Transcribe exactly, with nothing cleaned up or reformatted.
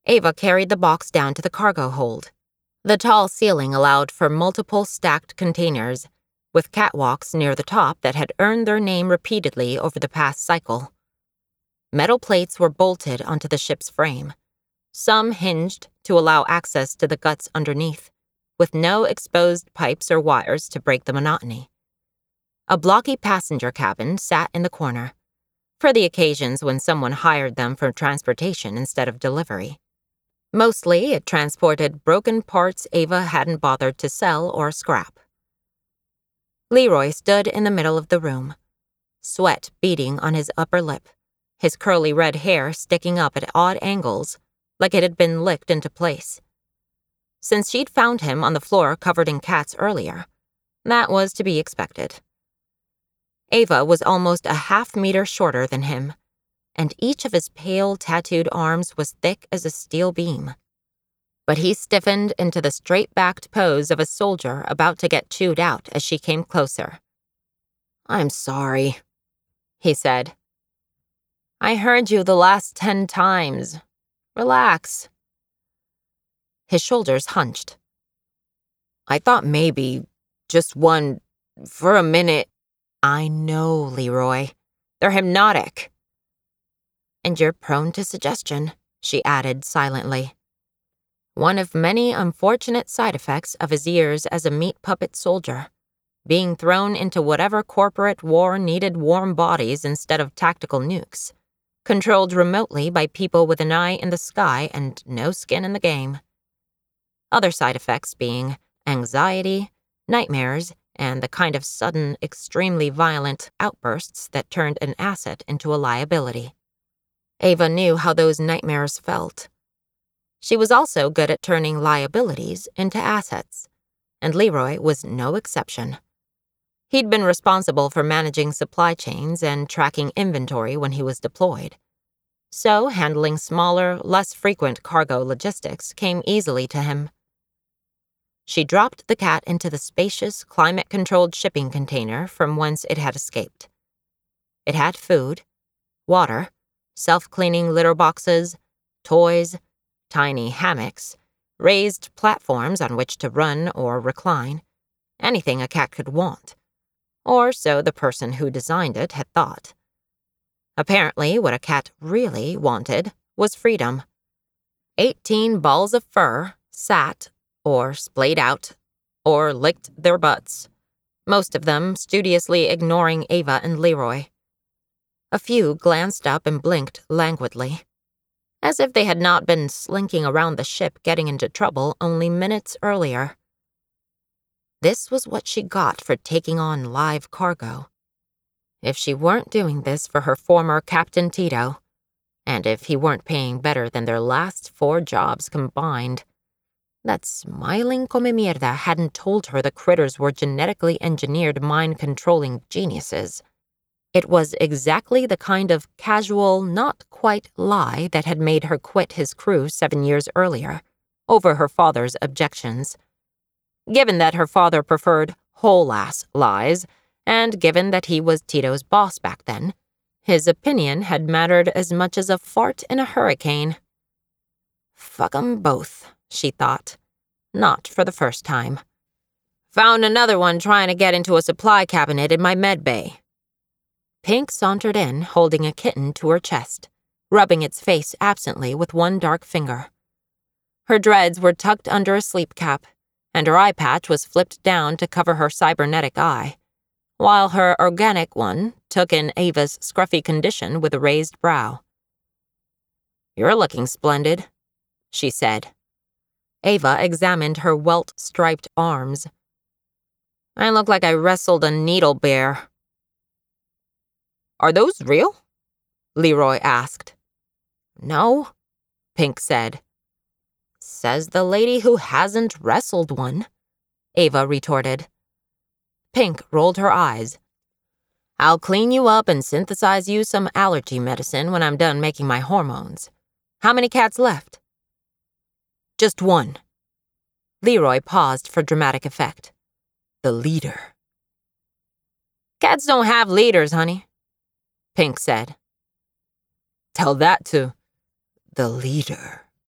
Ava carried the box down to the cargo hold. The tall ceiling allowed for multiple stacked containers, with catwalks near the top that had earned their name repeatedly over the past cycle. Metal plates were bolted onto the ship's frame, some hinged to allow access to the guts underneath, with no exposed pipes or wires to break the monotony. A blocky passenger cabin sat in the corner, for the occasions when someone hired them for transportation instead of delivery. Mostly, it transported broken parts Ava hadn't bothered to sell or scrap. Leroy stood in the middle of the room, sweat beading on his upper lip, his curly red hair sticking up at odd angles, like it had been licked into place. Since she'd found him on the floor covered in cats earlier, that was to be expected. Ava was almost a half meter shorter than him, and each of his pale, tattooed arms was thick as a steel beam. But he stiffened into the straight-backed pose of a soldier about to get chewed out as she came closer. "I'm sorry," he said. "I heard you the last ten times. Relax." His shoulders hunched. "I thought maybe, just one, for a minute." "I know, Leroy. They're hypnotic." "And you're prone to suggestion," she added silently. One of many unfortunate side effects of his years as a meat puppet soldier, being thrown into whatever corporate war needed warm bodies instead of tactical nukes, controlled remotely by people with an eye in the sky and no skin in the game. Other side effects being anxiety, nightmares, and the kind of sudden, extremely violent outbursts that turned an asset into a liability. Ava knew how those nightmares felt. She was also good at turning liabilities into assets, and Leroy was no exception. He'd been responsible for managing supply chains and tracking inventory when he was deployed, so handling smaller, less frequent cargo logistics came easily to him. She dropped the cat into the spacious, climate-controlled shipping container from whence it had escaped. It had food, water, self-cleaning litter boxes, toys, tiny hammocks, raised platforms on which to run or recline, anything a cat could want, or so the person who designed it had thought. Apparently, what a cat really wanted was freedom. Eighteen balls of fur sat, or splayed out, or licked their butts, most of them studiously ignoring Ava and Leroy. A few glanced up and blinked languidly, as if they had not been slinking around the ship getting into trouble only minutes earlier. This was what she got for taking on live cargo. If she weren't doing this for her former Captain Tito, and if he weren't paying better than their last four jobs combined, that smiling come mierda hadn't told her the critters were genetically engineered mind-controlling geniuses. It was exactly the kind of casual, not-quite lie that had made her quit his crew seven years earlier, over her father's objections. Given that her father preferred whole-ass lies, and given that he was Tito's boss back then, his opinion had mattered as much as a fart in a hurricane. Fuck 'em both, she thought, not for the first time. Found another one trying to get into a supply cabinet in my med bay. Pink sauntered in, holding a kitten to her chest, rubbing its face absently with one dark finger. Her dreads were tucked under a sleep cap, and her eye patch was flipped down to cover her cybernetic eye, while her organic one took in Ava's scruffy condition with a raised brow. "You're looking splendid," she said. Ava examined her welt-striped arms. "I look like I wrestled a needle bear." "Are those real?" Leroy asked. "No," Pink said. "Says the lady who hasn't wrestled one," Ava retorted. Pink rolled her eyes. "I'll clean you up and synthesize you some allergy medicine when I'm done making my hormones. How many cats left?" "Just one." Leroy paused for dramatic effect. "The leader." "Cats don't have leaders, honey," Pink said. "Tell that to the leader."